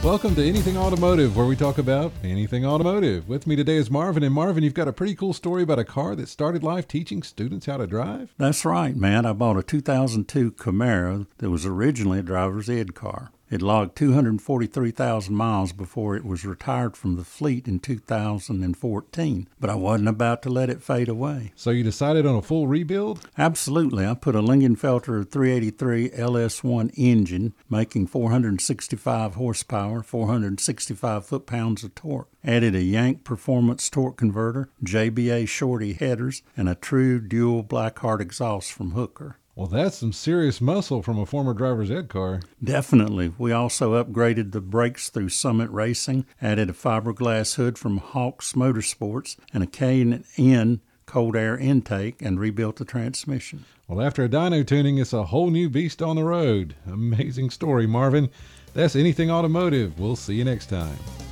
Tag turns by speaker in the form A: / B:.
A: Welcome to Anything Automotive, where we talk about anything automotive. With me today is Marvin. And Marvin, you've got a pretty cool story about a car that started life teaching students how to drive.
B: That's right, man. I bought a 2002 Camaro that was originally a driver's ed car. It logged 243,000 miles before it was retired from the fleet in 2014, but I wasn't about to let it fade away.
A: So you decided on a full rebuild?
B: Absolutely. I put a Lingenfelter 383 LS1 engine, making 465 horsepower, 465 foot-pounds of torque. Added a Yank Performance torque converter, JBA Shorty headers, and a true dual Blackheart exhaust from Hooker.
A: Well, that's some serious muscle from a former driver's ed car.
B: Definitely. We also upgraded the brakes through Summit Racing, added a fiberglass hood from Hawks Motorsports, and a K&N cold air intake, and rebuilt the transmission.
A: Well, after a dyno tuning, it's a whole new beast on the road. Amazing story, Marvin. That's Anything Automotive. We'll see you next time.